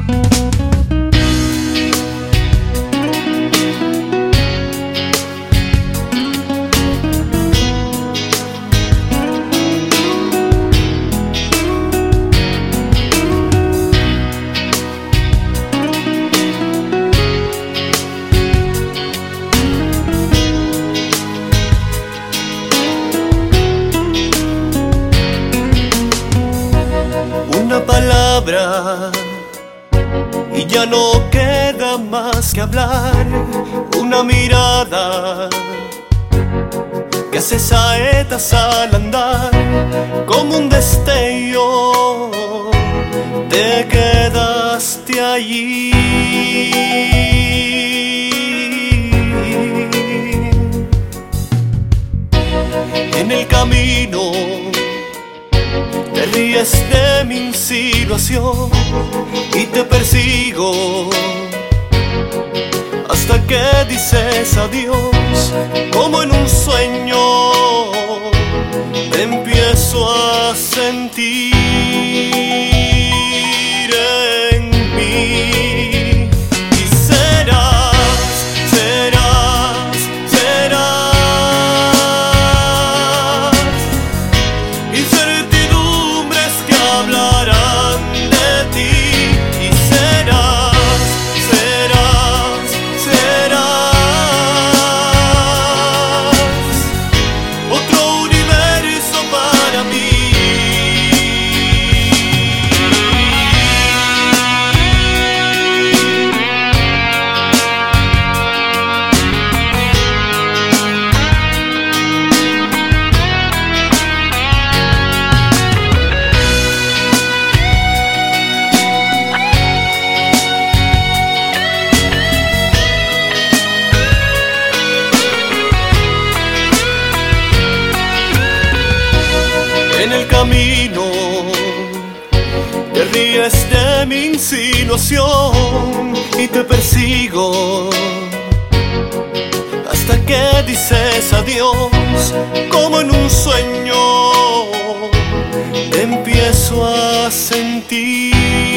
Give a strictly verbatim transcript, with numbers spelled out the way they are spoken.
Una palabra y ya no queda más que hablar. Una mirada que hace saetas al andar. Como un destello te quedaste allí. En el camino te ríes de mi insinuación y te persigo hasta que dices adiós. Como en un sueño te empiezo a sentir en mí. Y serás, serás, serás incertidumbres que hablarán de ti. Y serás, serás, serás otro universo para mí. En el camino te ríes de mi insinuación y te persigo hasta que dices adiós. Como en un sueño te empiezo a sentir.